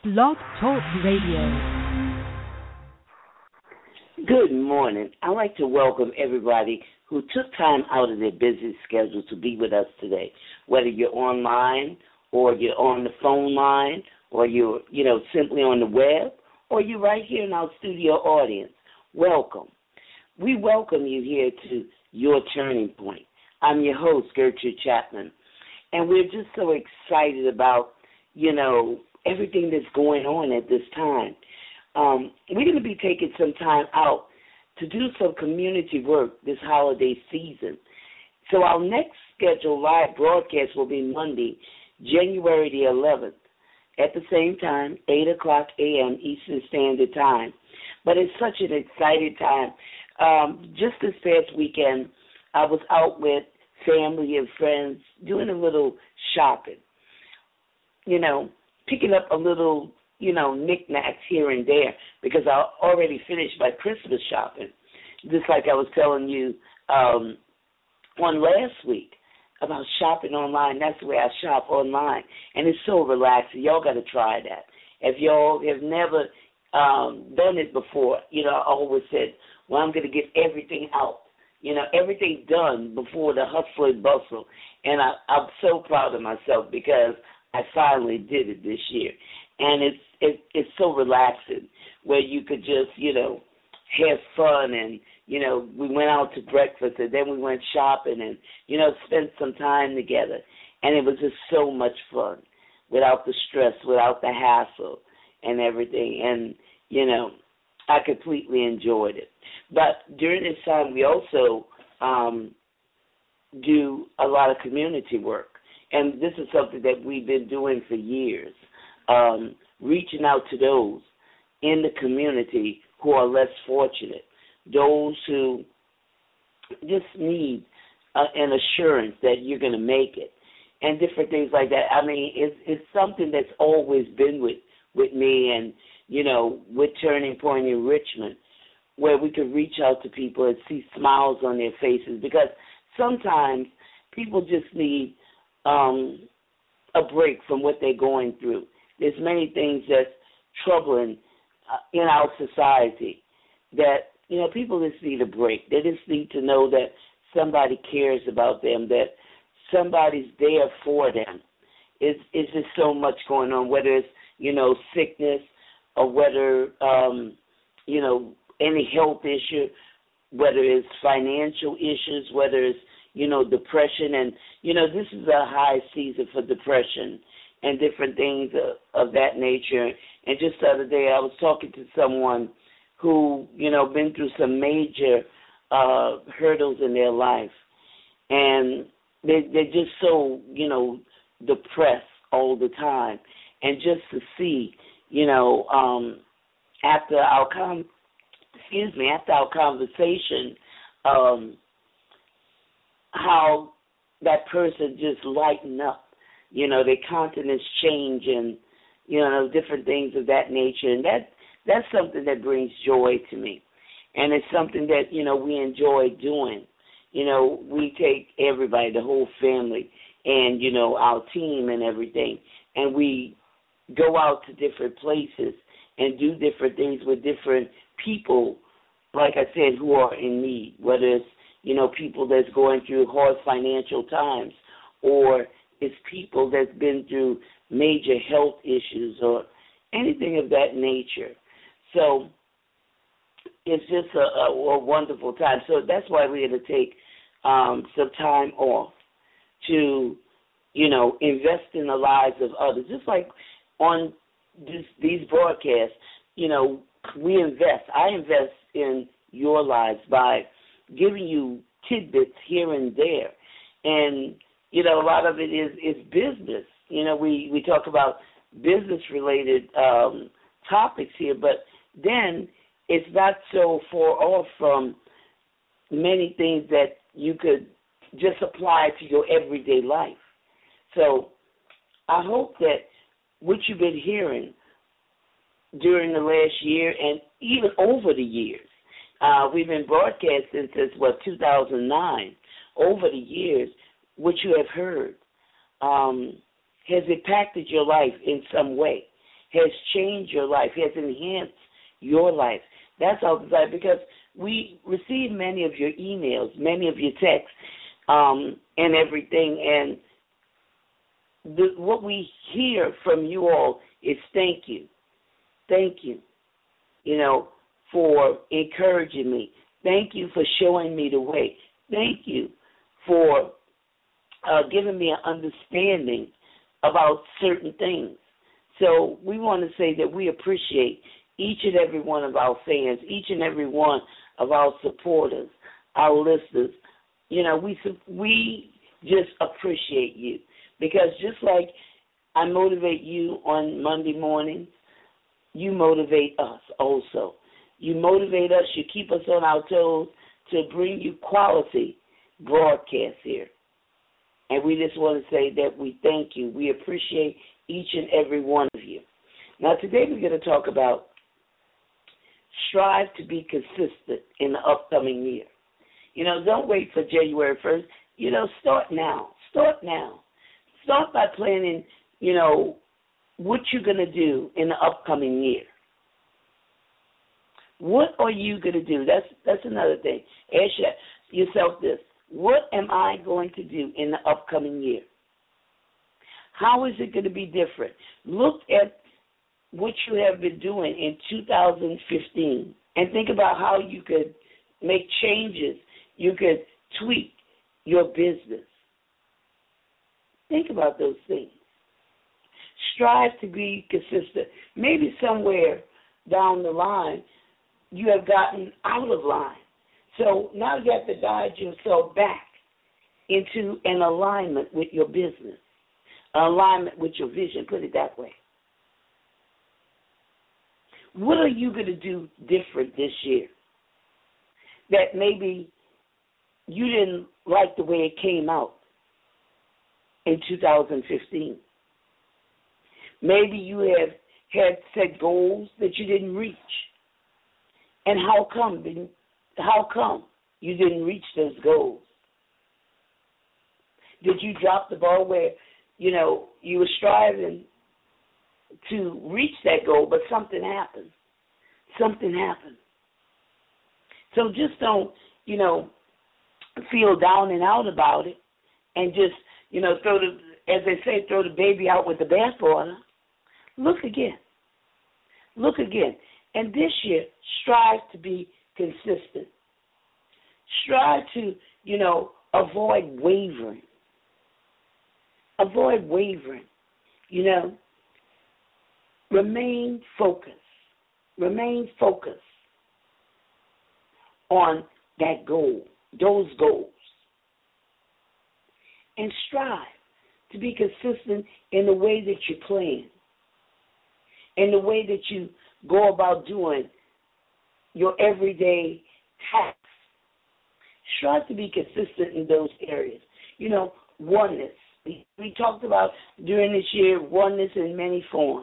Blog Talk Radio. Good morning. I'd like to welcome everybody who took time out of their busy schedule to be with us today, whether you're online or you're on the phone line or you're, simply on the web or you're right here in our studio audience. Welcome. We welcome you here to Your Turning Point. I'm your host, Gertrude Chapman, and we're just so excited about, everything that's going on at this time. We're going to be taking some time out to do some community work this holiday season. So our next scheduled live broadcast will be Monday, January the 11th, at the same time, 8 o'clock a.m. Eastern Standard Time. But it's such an exciting time. Just this past weekend, I was out with family and friends doing a little shopping, picking up a little knickknacks here and there because I already finished my Christmas shopping. Just like I was telling you on last week about shopping online. That's the way I shop online, and it's so relaxing. Y'all got to try that. If y'all have never done it before, I always said, well, I'm going to get everything out, everything done before the hustle and bustle. And I'm so proud of myself because I finally did it this year. And it's so relaxing where you could just, have fun and, we went out to breakfast and then we went shopping and, spent some time together. And it was just so much fun without the stress, without the hassle and everything. And, I completely enjoyed it. But during this time, we also do a lot of community work. And this is something that we've been doing for years. Reaching out to those in the community who are less fortunate, those who just need an assurance that you're going to make it, and different things like that. I mean, it's something that's always been with me and, with Turning Point in Richmond, where we could reach out to people and see smiles on their faces, because sometimes people just need a break from what they're going through. There's many things that's troubling in our society that, people just need a break. They just need to know that somebody cares about them, that somebody's there for them. It's just so much going on, whether it's, sickness or whether, any health issue, whether it's financial issues, whether it's, depression. And, this is a high season for depression and different things of that nature. And just the other day I was talking to someone who, been through some major hurdles in their life. And they're just so, depressed all the time. And just to see, after our conversation, how that person just lighten up. Their countenance change and, different things of that nature. And that's something that brings joy to me. And it's something that, we enjoy doing. We take everybody, the whole family, and, our team and everything, and we go out to different places and do different things with different people, like I said, who are in need, whether it's, people that's going through hard financial times, or it's people that's been through major health issues or anything of that nature. So it's just a wonderful time. So that's why we're going to take some time off to, invest in the lives of others. Just like on these broadcasts, we invest. I invest in your lives by giving you tidbits here and there. And, a lot of it is business. We talk about business-related topics here, but then it's not so far off from many things that you could just apply to your everyday life. So I hope that what you've been hearing during the last year and even over the years, we've been broadcasting since, 2009, over the years, what you have heard has impacted your life in some way. has changed your life, has enhanced your life. That's our desire, because we receive many of your emails, many of your texts, and everything, and what we hear from you all is thank you. Thank you, for encouraging me. Thank you for showing me the way. Thank you for giving me an understanding about certain things. So we want to say that we appreciate each and every one of our fans, each and every one of our supporters, our listeners. We just appreciate you, because just like I motivate you on Monday mornings, you motivate us also. You motivate us, you keep us on our toes to bring you quality broadcasts here. And we just want to say that we thank you. We appreciate each and every one of you. Now, today we're going to talk about strive to be consistent in the upcoming year. Don't wait for January 1st. Start now. Start now. Start by planning, what you're going to do in the upcoming year. What are you going to do? That's another thing. Ask yourself this. What am I going to do in the upcoming year? How is it going to be different? Look at what you have been doing in 2015 and think about how you could make changes. You could tweak your business. Think about those things. Strive to be consistent. Maybe somewhere down the line you have gotten out of line. So now you have to guide yourself back into an alignment with your business, an alignment with your vision, put it that way. What are you going to do different this year that maybe you didn't like the way it came out in 2015? Maybe you have had set goals that you didn't reach. And how come you didn't reach those goals? Did you drop the ball where, you were striving to reach that goal, but something happened? Something happened. So just don't, feel down and out about it and just, throw the baby out with the bathwater. Look again. Look again. And this year, strive to be consistent. Strive to, avoid wavering. Avoid wavering. Remain focused. Remain focused on that goal, those goals. And strive to be consistent in the way that you plan, in the way that you go about doing your everyday tasks. Strive to be consistent in those areas. Oneness. We talked about during this year oneness in many forms.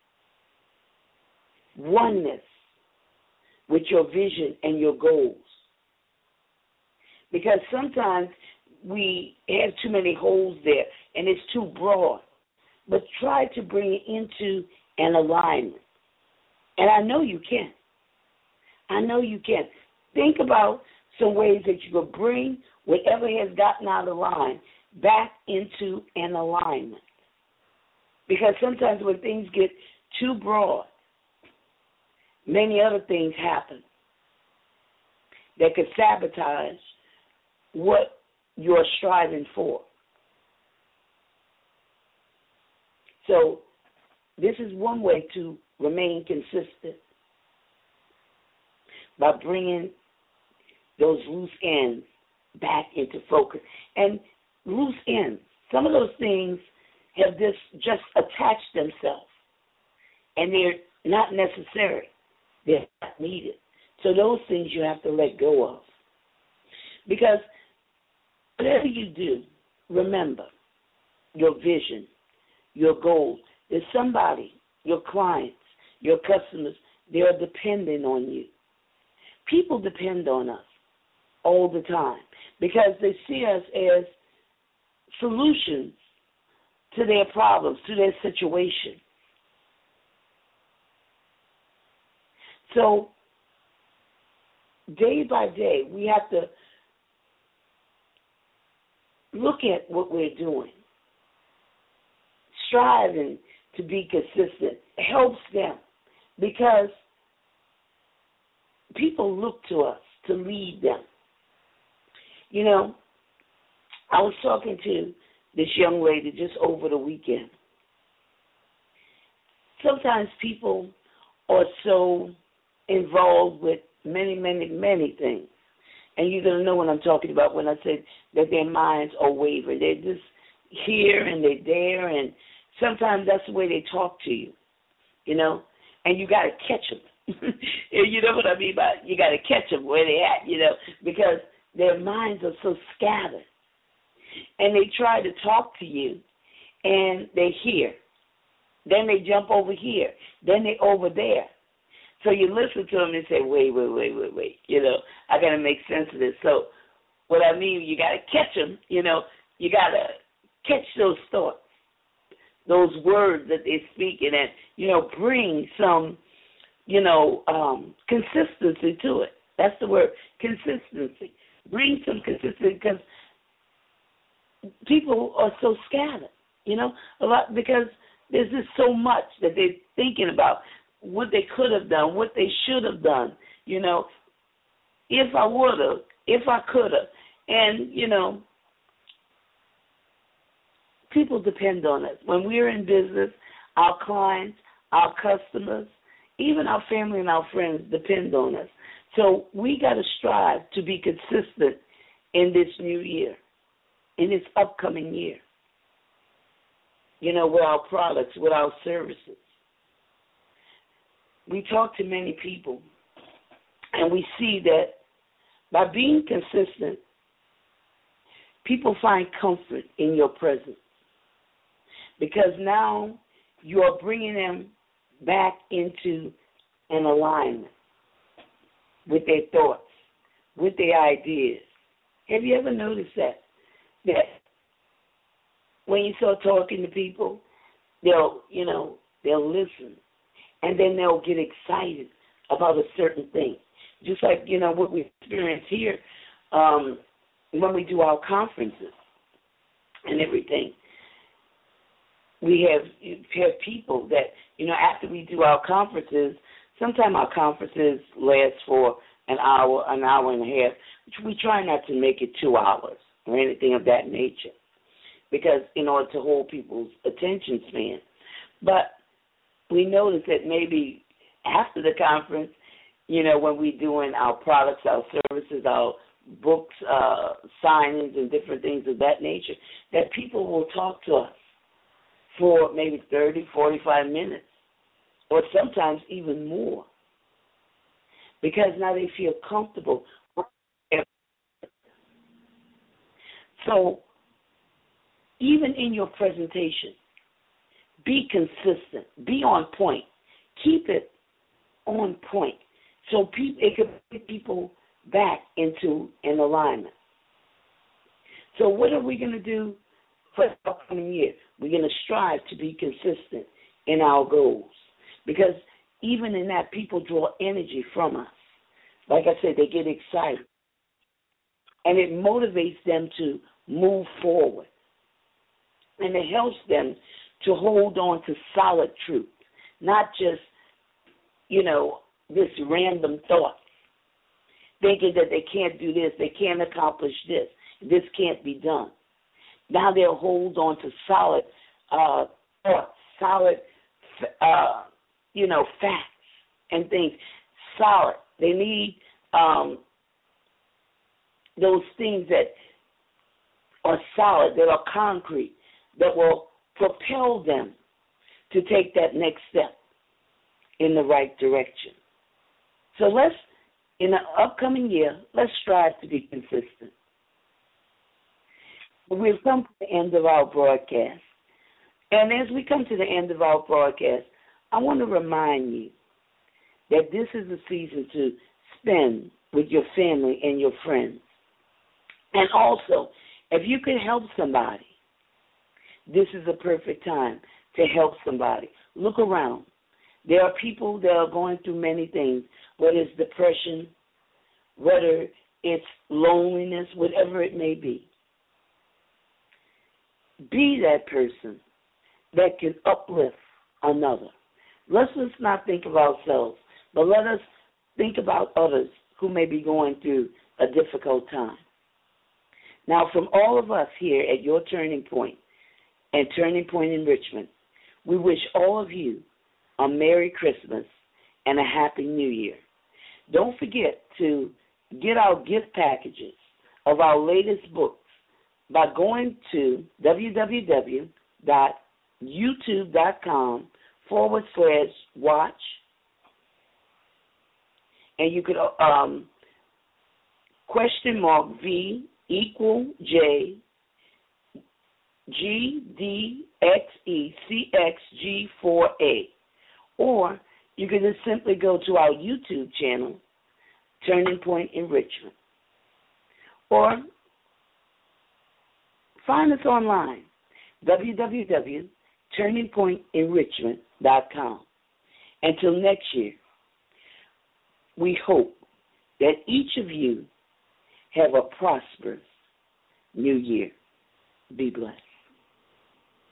Oneness with your vision and your goals. Because sometimes we have too many holes there and it's too broad. But try to bring it into an alignment. And I know you can. I know you can. Think about some ways that you could bring whatever has gotten out of line back into an alignment. Because sometimes when things get too broad, many other things happen that could sabotage what you're striving for. So this is one way to remain consistent, by bringing those loose ends back into focus. And loose ends, some of those things have just attached themselves, and they're not necessary. They're not needed. So those things you have to let go of. Because whatever you do, remember your vision, your goals. There's somebody, your clients, your customers, they are dependent on you. People depend on us all the time because they see us as solutions to their problems, to their situation. So day by day, we have to look at what we're doing. Striving to be consistent helps them because people look to us to lead them. You know, I was talking to this young lady just over the weekend. Sometimes people are so involved with many, many, many things. And you're going to know what I'm talking about when I said that their minds are wavering. They're just here and they're there, and sometimes that's the way they talk to you, you know, and you got to catch them. You know what I mean by you got to catch them where they're at, you know, because their minds are so scattered. And they try to talk to you, and they hear. Then they jump over here. Then they over there. So you listen to them and say, wait. You know, I got to make sense of this. So what I mean, you got to catch them. You know, you got to catch those thoughts, those words that they're speaking, and, you know, bring some, you know, consistency to it. That's the word, consistency. Bring some consistency because people are so scattered, you know, a lot because there's just so much that they're thinking about what they could have done, what they should have done, you know, if I would have, if I could have. And, you know, people depend on us. When we're in business, our clients, our customers, even our family and our friends depend on us. So we got to strive to be consistent in this new year, in this upcoming year, you know, with our products, with our services. We talk to many people, and we see that by being consistent, people find comfort in your presence because now you are bringing them back into an alignment with their thoughts, with their ideas. Have you ever noticed that? That when you start talking to people, they'll listen, and then they'll get excited about a certain thing. Just like, you know, what we experience here when we do our conferences and everything. We have people that, you know, after we do our conferences, sometimes our conferences last for an hour and a half, which we try not to make it 2 hours or anything of that nature, because in order to hold people's attention span. But we notice that maybe after the conference, you know, when we're doing our products, our services, our books, signings, and different things of that nature, that people will talk to us for maybe 30, 45 minutes, or sometimes even more, because now they feel comfortable. So even in your presentation, be consistent, be on point, keep it on point, so it can bring people back into an alignment. So what are we going to do for the upcoming year? We're going to strive to be consistent in our goals, because even in that, people draw energy from us. Like I said, they get excited, and it motivates them to move forward, and it helps them to hold on to solid truth, not just, you know, this random thought, thinking that they can't do this, they can't accomplish this can't be done. Now they'll hold on to solid thoughts, solid, you know, facts and things, solid. They need those things that are solid, that are concrete, that will propel them to take that next step in the right direction. So in the upcoming year, let's strive to be consistent. We've come to the end of our broadcast. And as we come to the end of our broadcast, I want to remind you that this is a season to spend with your family and your friends. And also, if you can help somebody, this is a perfect time to help somebody. Look around. There are people that are going through many things, whether it's depression, whether it's loneliness, whatever it may be. Be that person that can uplift another. Let's not think of ourselves, but let us think about others who may be going through a difficult time. Now, from all of us here at your Turning Point and Turning Point Enrichment, we wish all of you a Merry Christmas and a Happy New Year. Don't forget to get our gift packages of our latest books by going to www.youtube.com/watch, and you could !V=J GDXECXG4A, or you can just simply go to our YouTube channel, Turning Point Enrichment, or find us online, www.turningpointenrichment.com. Until next year, we hope that each of you have a prosperous new year. Be blessed.